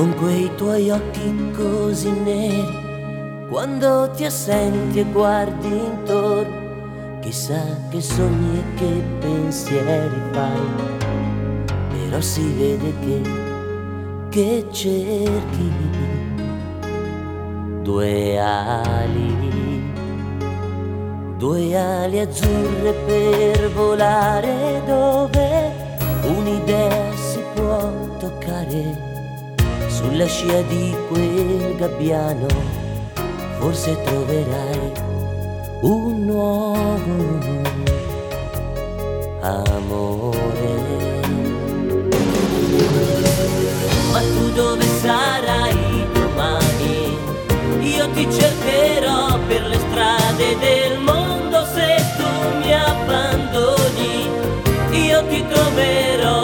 con quei tuoi occhi così neri, quando ti assenti e guardi intorno, chissà che sogni e che pensieri fai, però si vede che cerchi due ali azzurre per volare, dove un'idea si può toccare. Sulla scia di quel gabbiano forse troverai un nuovo amore. Ma tu dove sarai domani? Io ti cercherò per le strade del mondo. Se tu mi abbandoni, io ti troverò.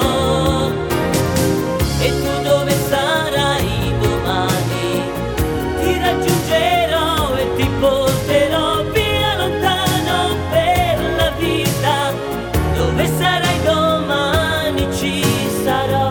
E tu dove sarai domani? Ti raggiungerò e ti porterò via lontano per la vita. Dove sarai domani ci sarò.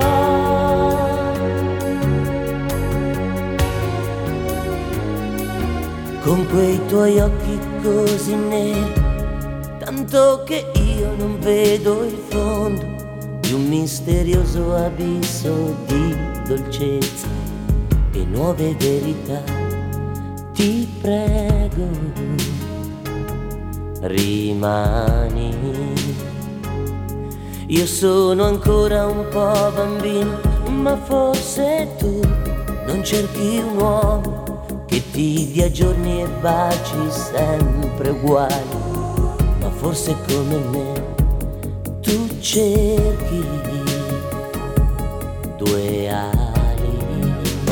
Con quei tuoi occhi così neri, tanto che io non vedo il fondo di un misterioso abisso di dolcezza e nuove verità. Ti prego, rimani. Io sono ancora un po' bambino, ma forse tu non cerchi un uomo che ti dia giorni e baci sempre uguali, ma forse come me tu cerchi due ali.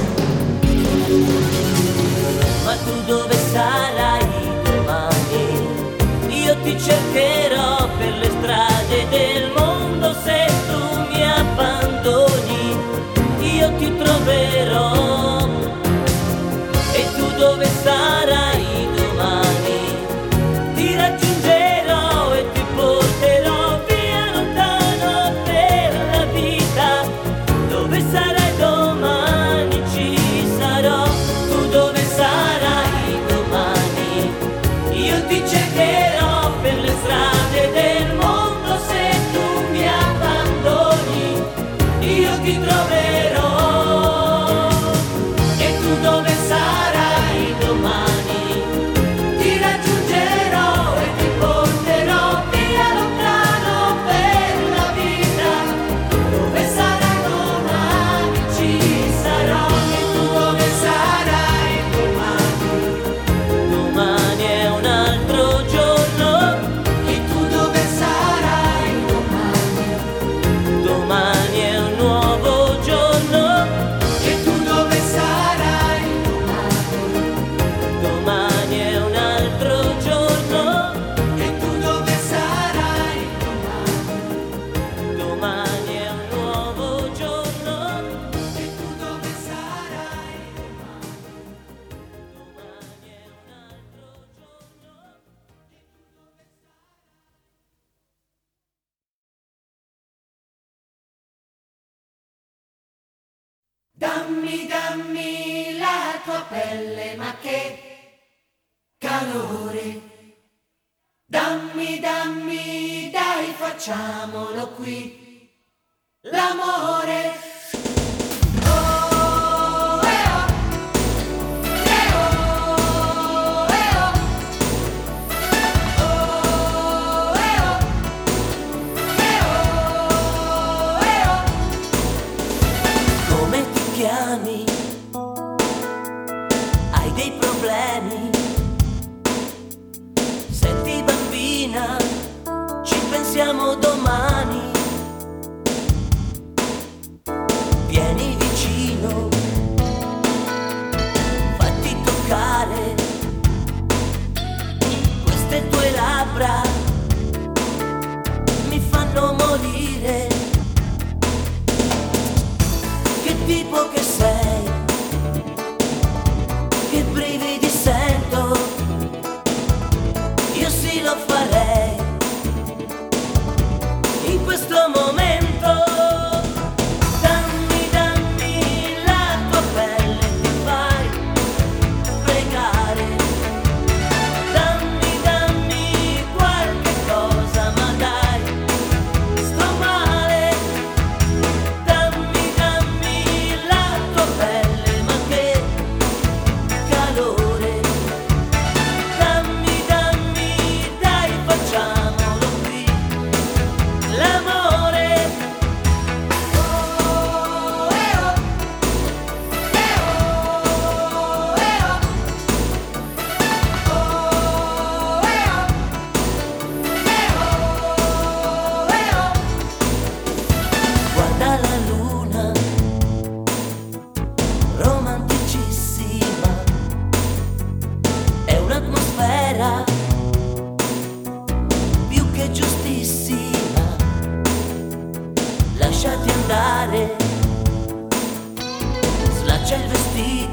Ma tu dove sarai domani? Io ti cercherò per le strade del mondo. Se tu mi abbandoni, io ti troverò. E tu dove sarai domani? Ti raggiungerò e ti porterò via lontano per la vita. Dove sarai domani ci sarò. Tu dove sarai domani? Io ti cercherò per le strade del mondo. Se tu mi abbandoni, io ti troverò. E tu dove sarai domani? Ti raggiungerò e ti porterò via lontano per la vita. Dove sarai domani ci sarò. E tu dove sarai domani? Domani è un altro giorno. E tu dove sarai domani? Domani è un nuovo giorno. E tu dove sarai domani? Domani è un altro giorno. E tu dove sarai domani? Domani è un nuovo giorno. E tu dove sarai domani? Domani è un altro giorno. Dammi la tua pelle, ma che calore. Dammi, dai, facciamolo qui, l'amore. Oh, oh, oh, Come ti chiami? Hai dei problemi? Senti bambina, ci pensiamo domani. Vieni vicino, fatti toccare queste tue labbra, mi fanno morire. Che tipo che sei?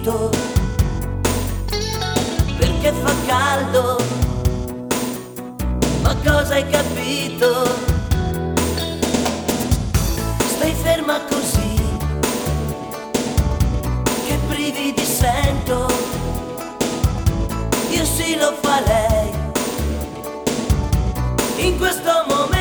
vestito perché fa caldo, ma cosa hai capito? Stai ferma così, che brividi sento, io sì lo farei in questo momento.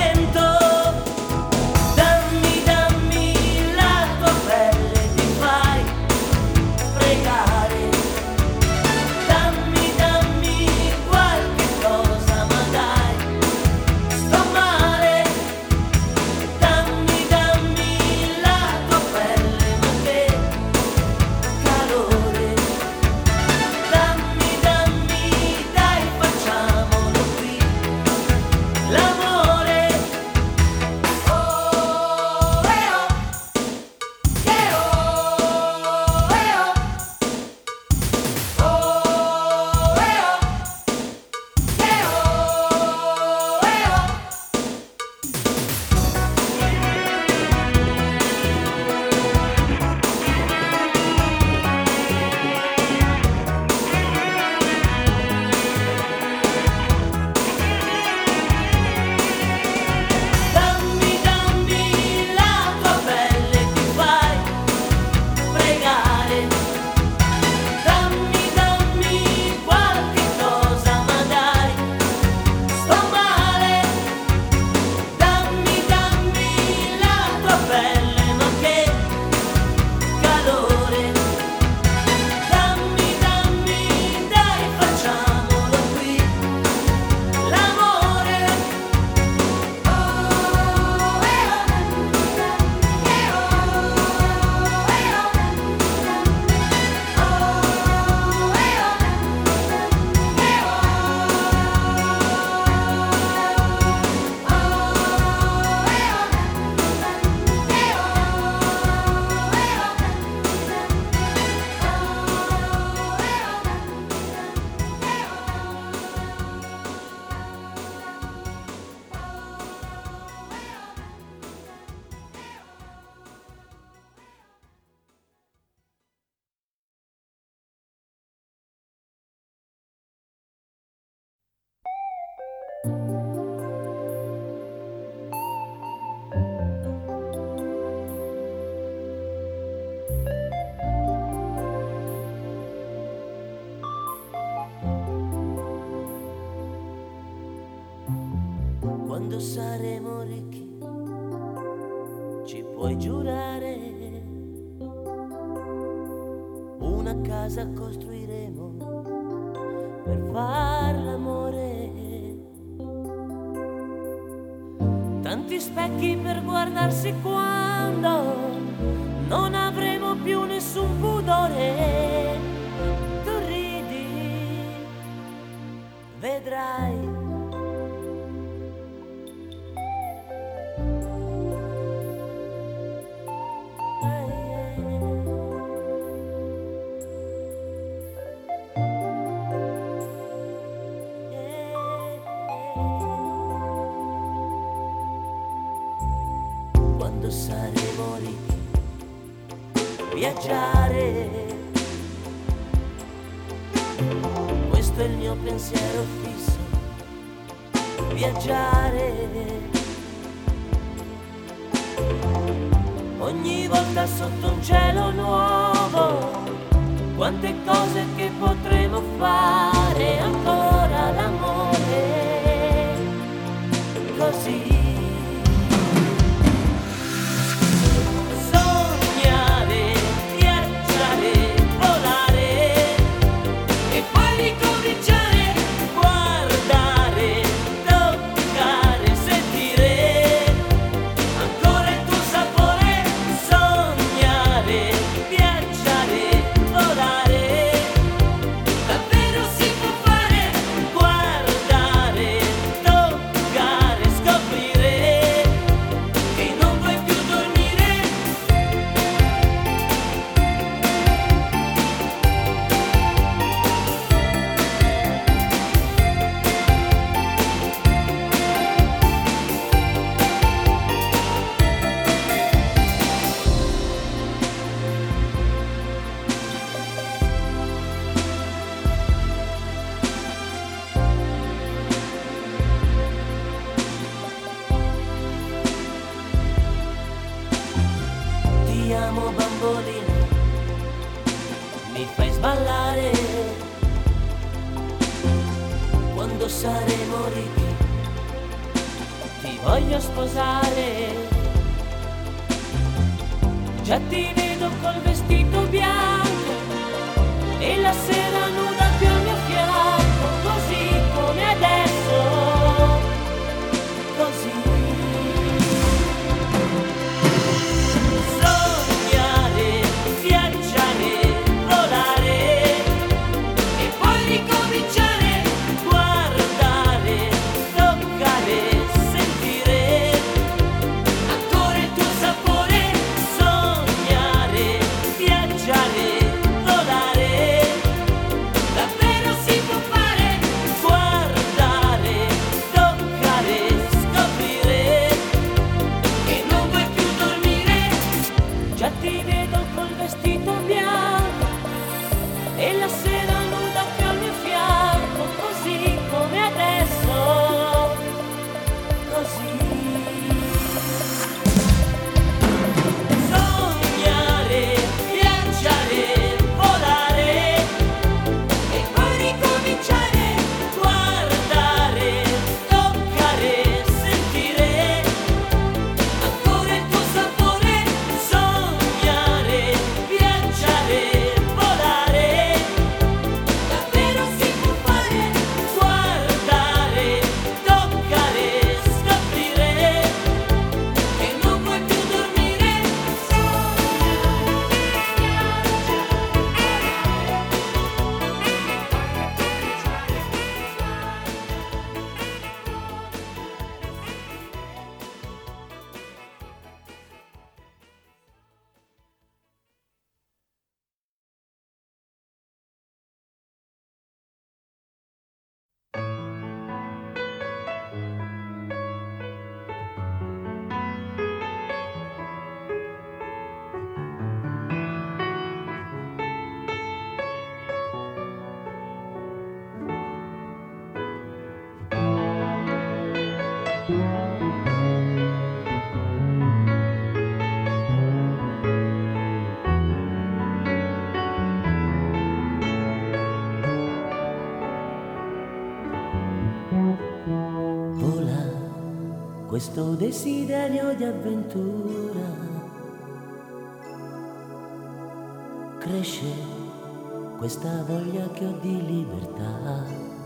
Dammi, dammi la tua pelle, ti fai pregare. Dammi, dammi qualche cosa, ma dai, sto male. Dammi, dammi la tua pelle, ma che calore. Dammi, dammi, dai, facciamolo qui, l'amore. Oh, che oh, dammi, dammi la tua pelle, ti fai pregare. Dammi, dammi qualche cosa, ma dai, sto male. Dammi, dammi la tua pelle, ma che calore. Dammi, dammi, dai, facciamolo qui, l'amore. Quando saremo ricchi, ci puoi giurare, una casa costruiremo per far l'amore. Tanti specchi per guardarsi quando non avremo più nessun pudore. Tu ridi, vedrai. Quando saremo ricchi, viaggiare, questo è il mio pensiero fisso, viaggiare. Ogni volta sotto un cielo nuovo, quante cose che potremo fare, ancora l'amore, così. Sognare, viaggiare, volare e poi ricominciare, guardare, toccare, sentire ancora il tuo sapore. Sognare, viaggiare, volare, davvero si mi fai sballare. Quando saremo ricchi ti voglio sposare. Già ti vedo col vestito bianco e la sera nuda più al mio fianco, così come adesso, così. Sognare, viaggiare, volare e poi ricominciare, guardare, toccare, sentire ancora il tuo sapore. Sognare, viaggiare, volare, davvero si può fare, guardare, toccare, scoprire che non vuoi più dormire. Già ti vedo col vestito bianco e la sera nuda più al mio fianco, così come adesso, così. Sognare, viaggiare, volare e poi ricominciare, guardare, toccare, sentire ancora il tuo sapore. Sognare, viaggiare, volare, davvero si può fare, guardare, toccare, scoprire che non vuoi più dormire. Vola questo desiderio di avventura, cresce questa voglia che ho di libertà.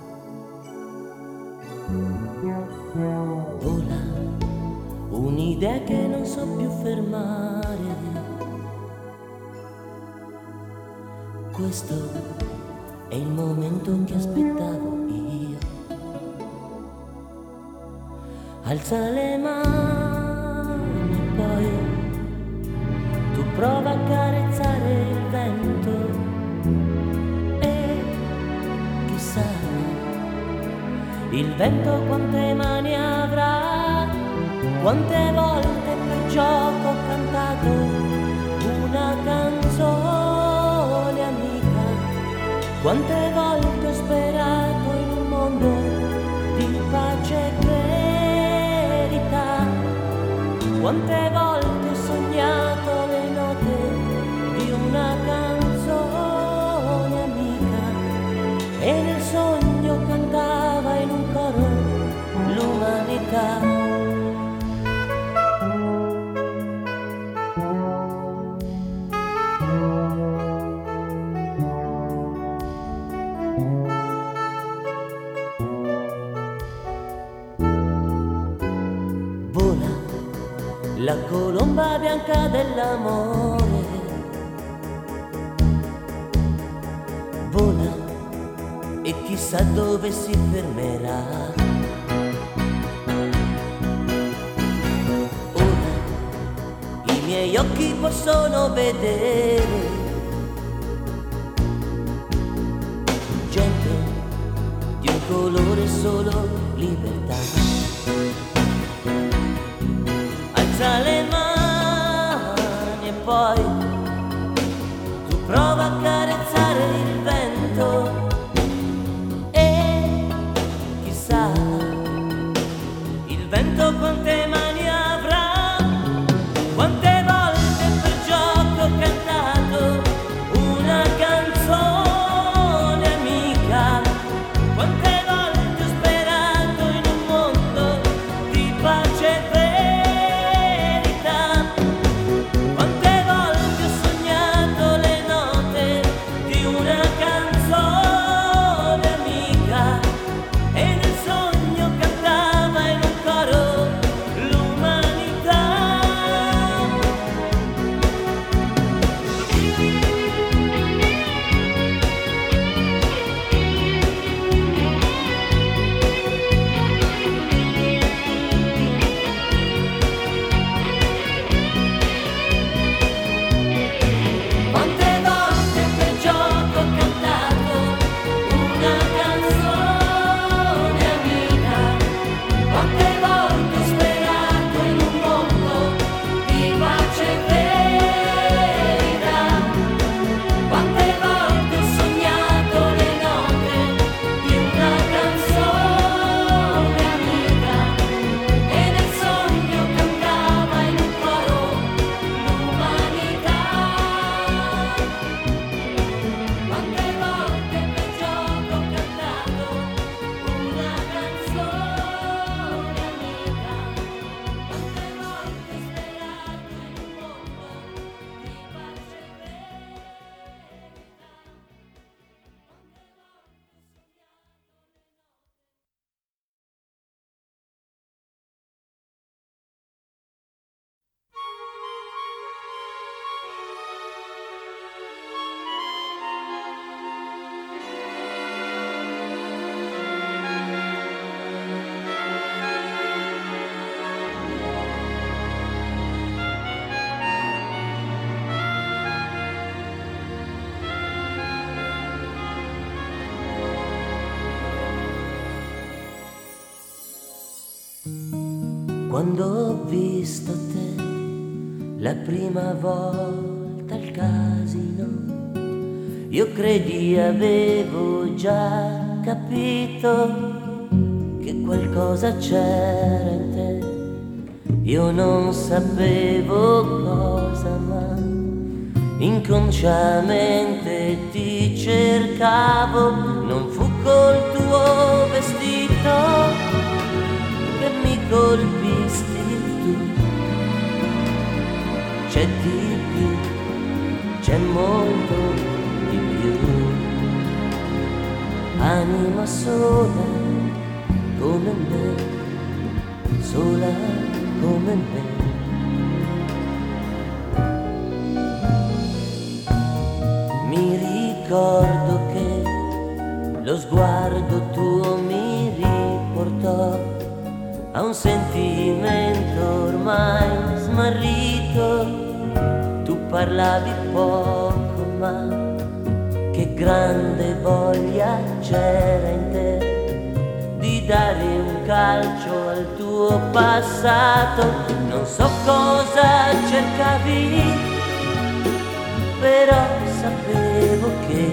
Vola un'idea che non so più fermare. Questo è il momento che aspettavo io. Alza le mani e poi tu prova a carezzare il vento e chissà il vento quante mani avrà. Quante volte per gioco ho cantato una canzone amica, quante volte ho sperato in un mondo di pace e verità, quante volte ho sognato le note di una canzone amica e nel sogno cantava in un coro l'umanità. La colomba bianca dell'amore vola e chissà dove si fermerà. Ora i miei occhi possono vedere gente di un colore solo, libertà. Alza le mani e poi tu prova a carezzare il vento e chissà il vento quante mani avrà. Quante volte per gioco ho cantato una canzone Quando ho visto te la prima volta al casino, io credi avevo già capito che qualcosa c'era in te. Io non sapevo cosa, ma inconsciamente ti cercavo. Non fu col tuo vestito che mi colpisti tu. C'è di più, c'è molto di più. Anima sola come me, sola come me. Mi ricordo che lo sguardo tuo mi riportò a un sentimento ormai smarrito. Tu parlavi poco, ma che grande voglia c'era in te di dare un calcio al tuo passato. Non so cosa cercavi, però sapevo che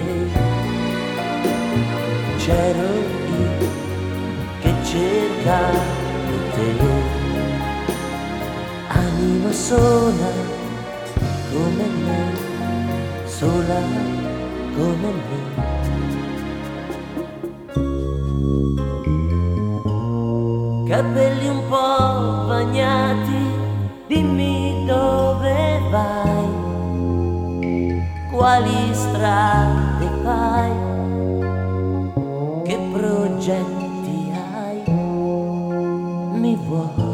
c'ero io che cercavo te. Anima sola come me, sola come me. Capelli un po' bagnati, dimmi dove vai, quali strade fai, che progetti hai, mi vuoi?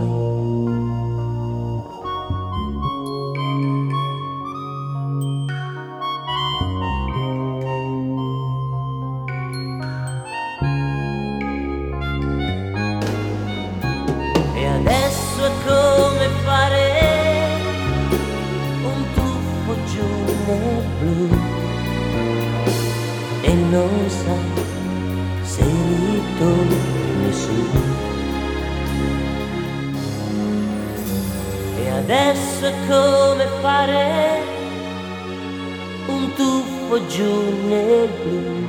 Adesso è come fare un tuffo giù nel blu e non sai se ritorni su. E adesso è come fare un tuffo giù nel blu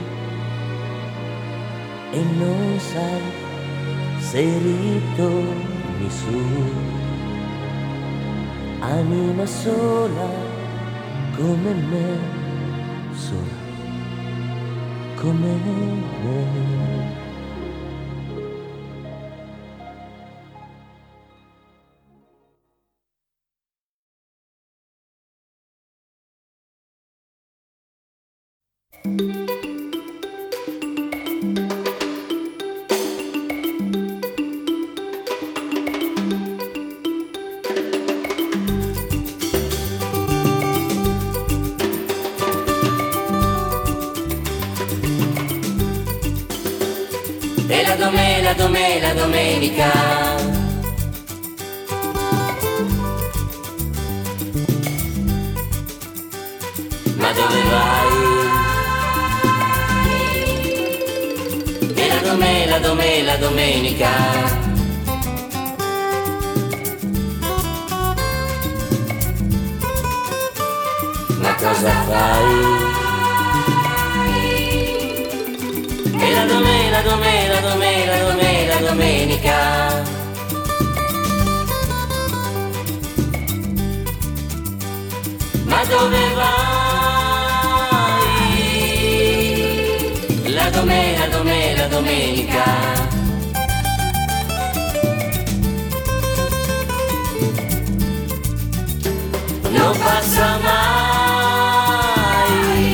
e non sai se ritorni su. Anima sola come me, sola come me. E la domenica ma dove vai? E la domenica ma cosa fai? E la domenica ma dove vai? La domenica non passa mai.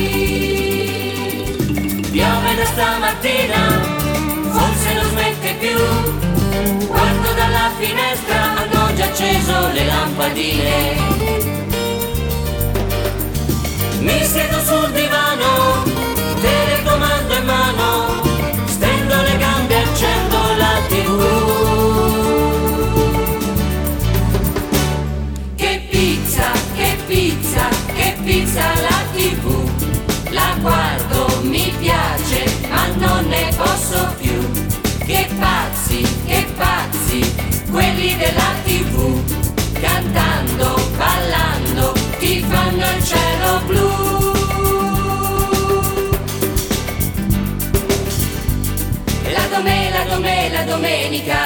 Piove da stamattina, forse non smette più. Guardo dalla finestra, hanno già acceso le lampadine. Mi siedo sul divano, telecomando in mano, stendo le gambe e accendo la TV. Che pizza, che pizza, che pizza la TV. La guardo, mi piace, ma non ne posso più. Che pazzi, quelli della TV. domenica.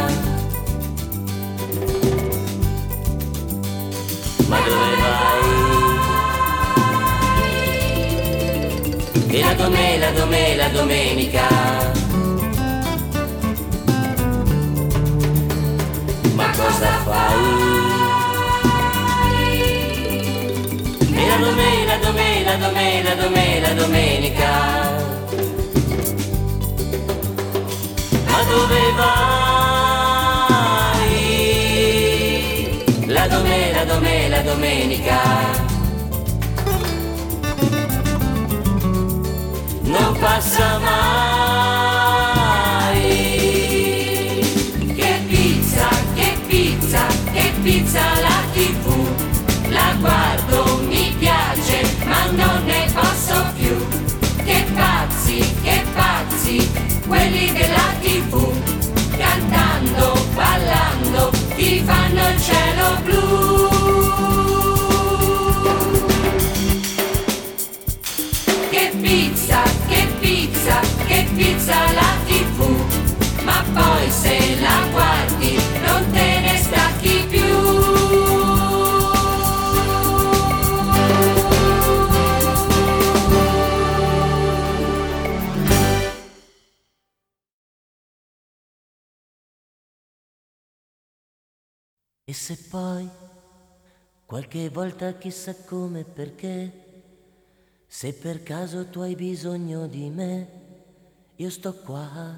Ma dove vai? E la domenica. Ma cosa fai? E la domenica. Ma dove vai? La domenica. Non passa mai. Che pizza la TV. La guardo, mi piace, ma non ne posso più. Che pazzi, quelli della TV. Cantando, ballando, ti fanno il cielo blu. Che pizza la TV, ma poi se la guardi non te ne stacchi più. E se poi, qualche volta chissà come e perché, se per caso tu hai bisogno di me, io sto qua.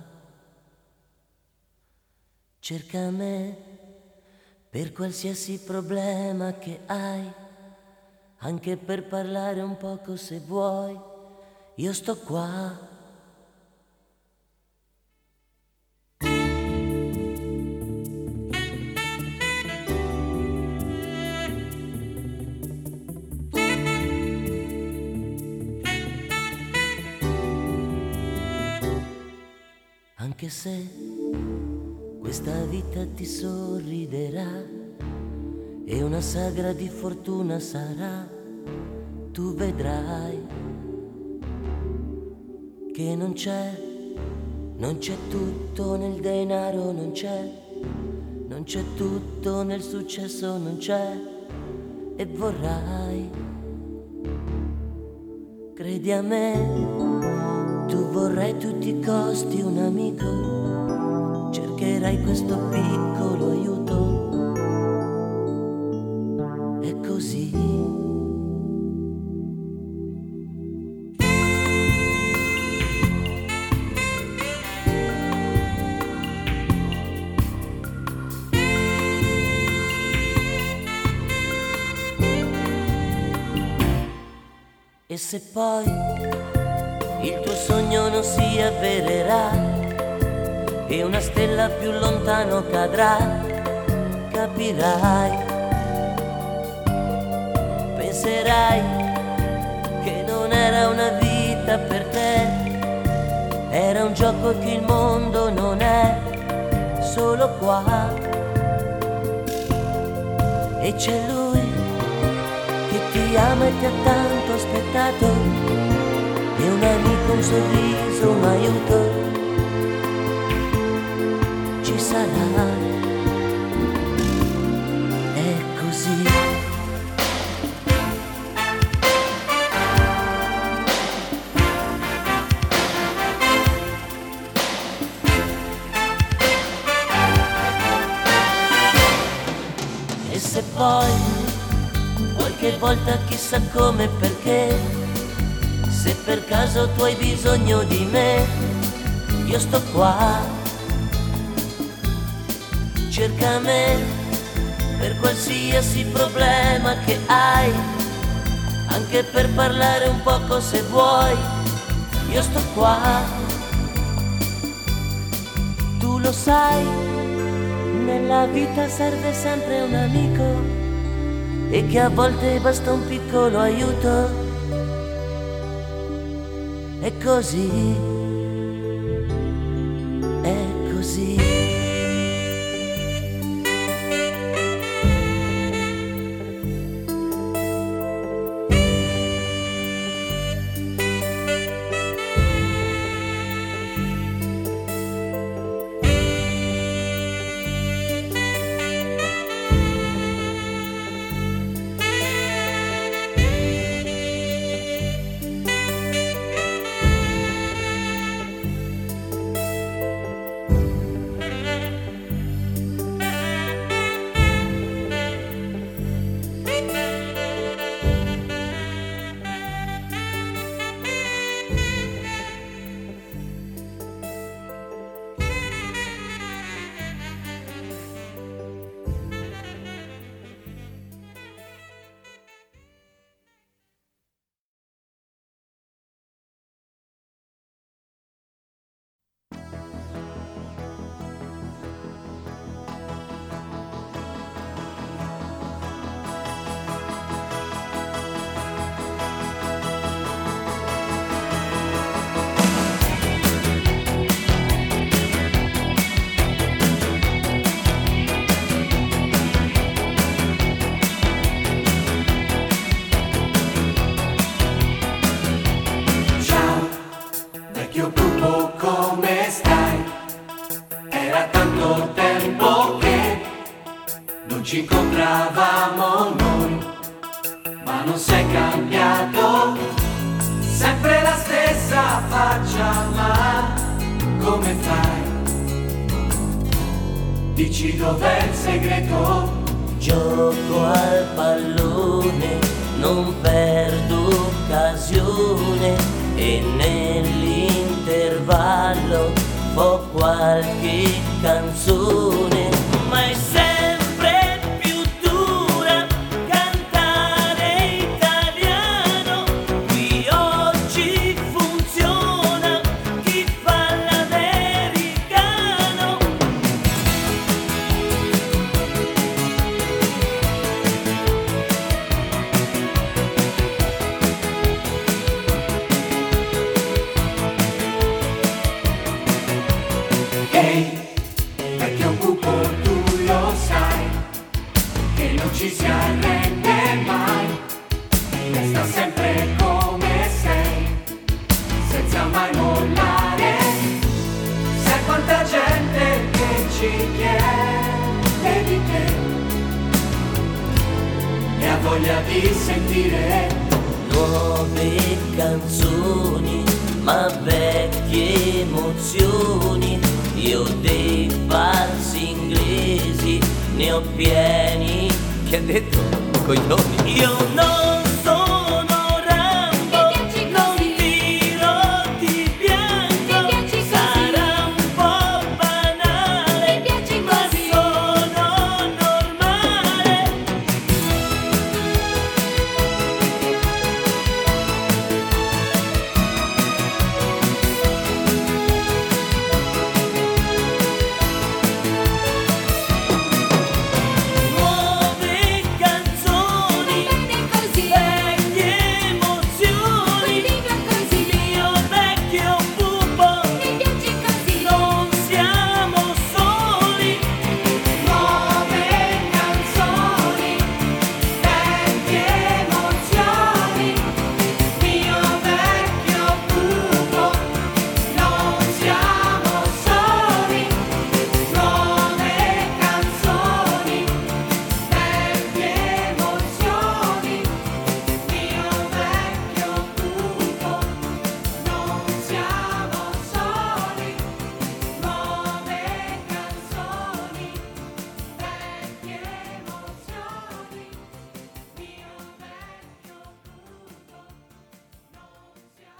Cerca me per qualsiasi problema che hai, anche per parlare un poco se vuoi, io sto qua. Anche se questa vita ti sorriderà e una sagra di fortuna sarà, tu vedrai che non c'è tutto nel denaro, non c'è tutto nel successo, non c'è, e vorrai, credi a me. Tu vorrai a tutti i costi un amico, cercherai questo piccolo aiuto, è così. E se poi il tuo sogno non si avvererà e una stella più lontano cadrà, capirai, penserai che non era una vita per te, era un gioco che il mondo non è solo qua. E c'è lui che ti ama e ti ha tanto aspettato, e un amico, un sorriso, un aiuto ci sarà, è così. E se poi qualche volta chissà come e perché, se per caso tu hai bisogno di me, io sto qua. Cerca me per qualsiasi problema che hai, anche per parlare un poco se vuoi, io sto qua. Tu lo sai, nella vita serve sempre un amico, e che a volte basta un piccolo aiuto. È così, è così. Vecchio pupo, come stai? Era tanto tempo che non ci incontravamo noi, ma non sei cambiato, sempre la stessa faccia, ma come fai? Dici dov'è il segreto? Gioco al pallone, non perdo occasione e nell'intervallo ho qualche canzone, ma è sempre più dura cantare italiano. Qui oggi funziona chi fa l'americano. Ehi, vecchio pupo, tu lo sai che non ci si arrende mai, resta sempre come sei, senza mai mollare. Sai quanta gente che ci chiede di te e ha voglia di sentire Nuove canzoni, ma vecchie emozioni. Io dei falsi inglesi ne ho pieni. Che ha detto? Coglioni. Io non sono Rambo, non tiro di bianco. Sarà un po' banale, ma sono normale. Nuove canzoni, vecchie emozioni. Mio vecchio pupo, non siamo soli. nuove canzoni, vecchie emozioni. Mio vecchio pupo, non siamo soli. Nuove canzoni, vecchie emozioni. Mio vecchio pupo, non siamo soli. Nuove canzoni, vecchie emozioni. Mio vecchio pupo, non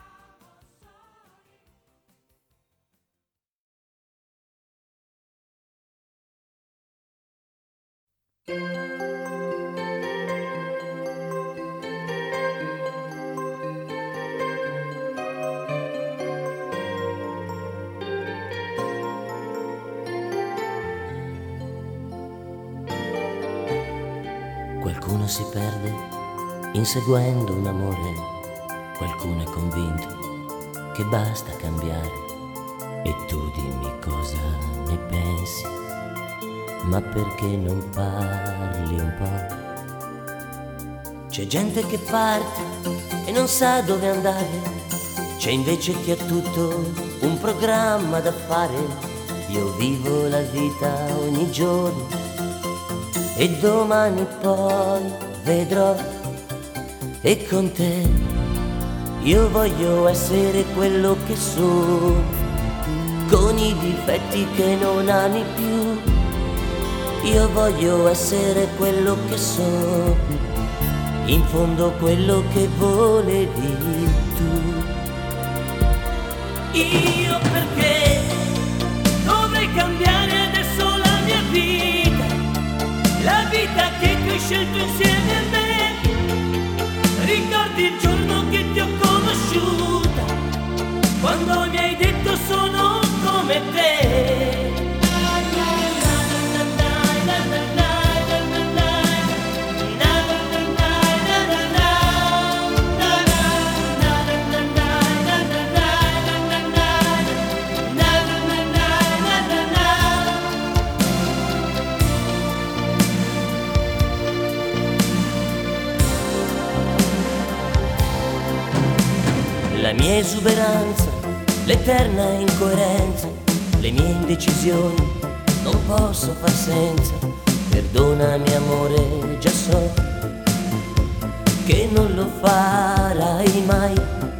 Qualcuno si perde inseguendo un amore, qualcuno è convinto che basta cambiare. E tu dimmi cosa ne pensi, ma perché non parli un po'? C'è gente che parte e non sa dove andare, c'è invece chi ha tutto un programma da fare. Io vivo la vita ogni giorno e domani poi vedrò. E con te io voglio essere quello che sono, con i difetti che non ami più. Io voglio essere quello che sono, in fondo quello che volevi tu. Io perché dovrei cambiare adesso la mia vita, la vita che tu hai scelto insieme a me. Ricordi il giorno che ti ho conosciuta, quando mi hai detto sono come te. La mia esuberanza l'eterna incoerenza, le mie indecisioni, non posso far senza. Perdonami amore, già so che non lo farai mai,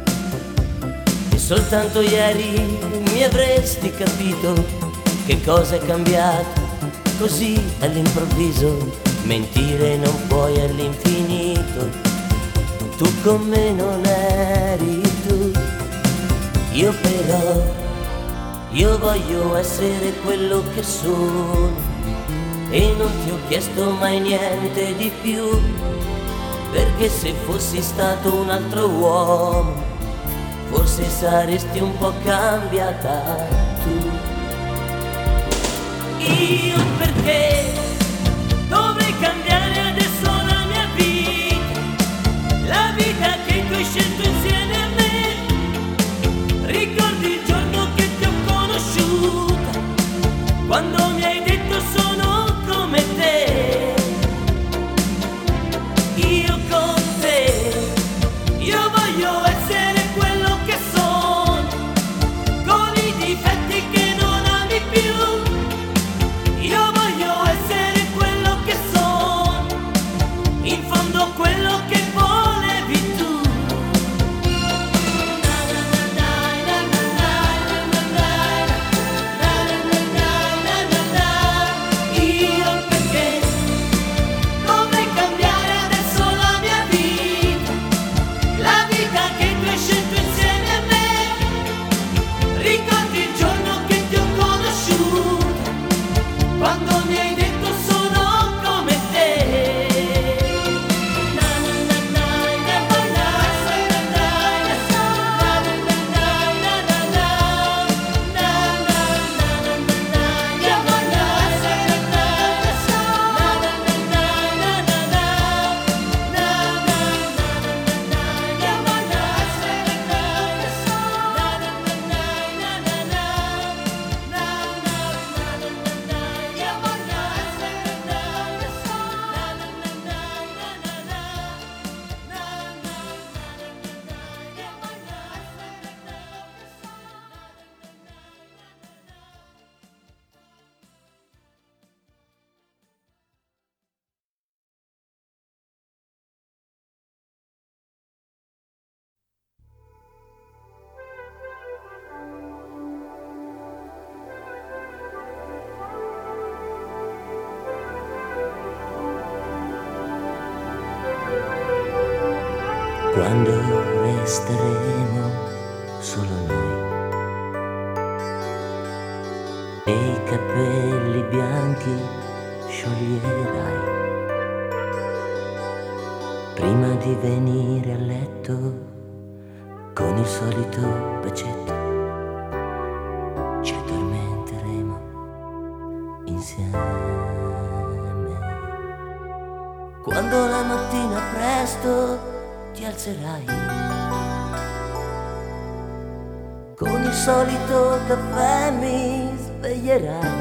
e soltanto ieri mi avresti capito che cosa è cambiato così all'improvviso. Mentire non puoi all'infinito, tu con me non eri tu. Io però, io voglio essere quello che sono, e non ti ho chiesto mai niente di più, perché se fossi stato un altro uomo, forse saresti un po' cambiata tu. Io perché dovrei cambiare adesso la mia vita, la vita che tu hai scelto insieme a me. Ricordi il giorno che ti ho conosciuta, quando mi hai detto sono come te. Io con te, io voglio essere quello che sono, con i difetti che non ami più. Io voglio essere quello che sono, in fondo quello che volevi tu. Io perché dovrei cambiare adesso la mia vita, la vita che tu hai scelto insieme a me. Ricordi il giorno che ti ho conosciuta, quando mi hai detto sono come te. Quando resteremo solo noi e i capelli bianchi scioglierai, prima di venire a letto con il solito bacetto ci addormenteremo insieme. Quando la mattina presto ti alzerai, con il solito caffè mi sveglierai,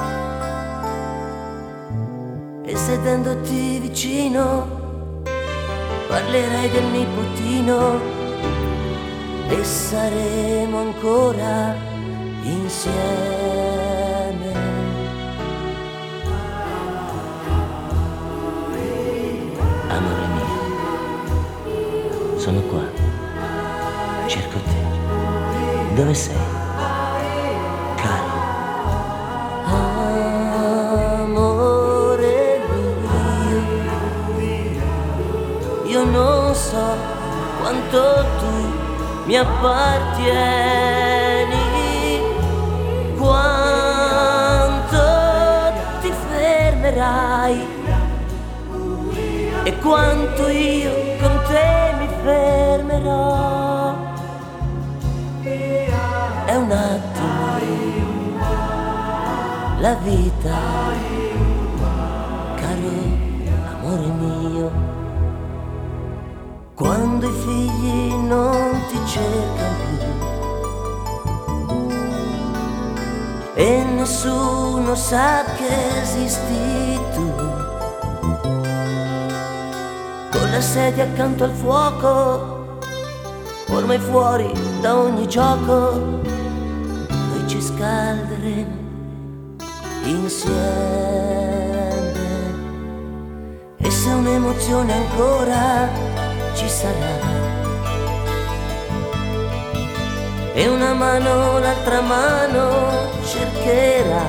e sedendoti vicino parlerai del nipotino, e saremo ancora insieme. Amore mio, sono qua, cerco te. Dove sei? Caro. Amore mio, io non so quanto tu mi appartieni, quanto ti fermerai e quanto io con te mi fermerò. È un attimo la vita, caro amore mio, quando i figli non ti cercano più e nessuno sa che esisti tu, con la sedia accanto al fuoco ormai fuori da ogni gioco, noi ci scalderemo insieme. E se un'emozione ancora ci sarà, e una mano l'altra mano cercherà,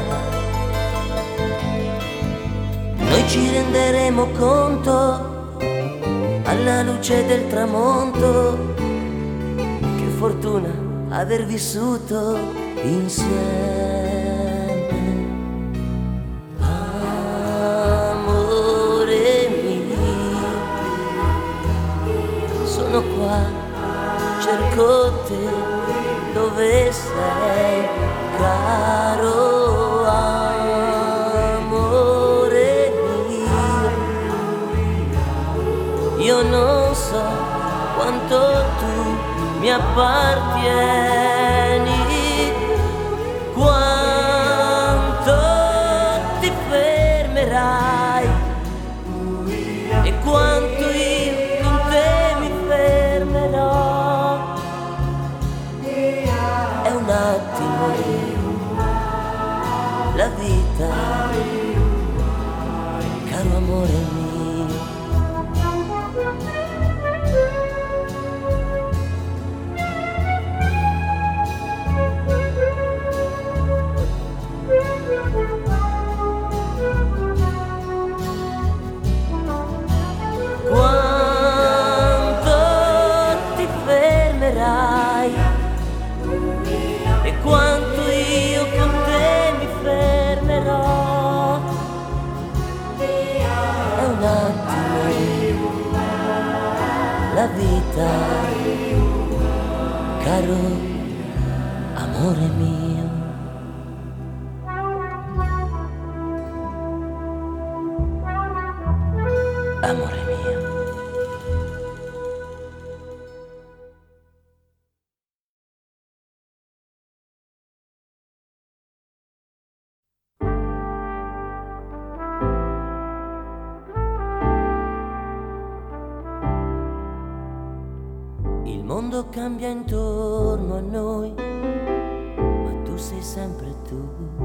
noi ci renderemo conto alla luce del tramonto che fortuna aver vissuto insieme. Amore mio, sono qua, cerco te, dove sei, caro amore mio. Io non so quanto tu mi appartieni, quanto ti fermerai e quanto io con te mi fermerò. È un attimo la vita, caro amore mio. Quanto ti fermerai e quanto io con te mi fermerò. È un attimo la vita, caro amore mio. Amore mio. Il mondo cambia intorno a noi, ma tu sei sempre tu.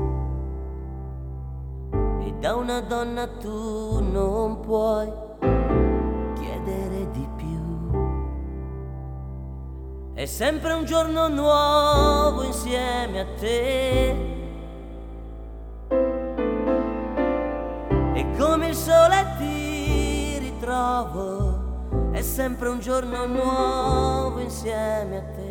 E da una donna tu non puoi chiedere di più. È sempre un giorno nuovo insieme a te, e come il sole ti ritrovo. È sempre un giorno nuovo insieme a te.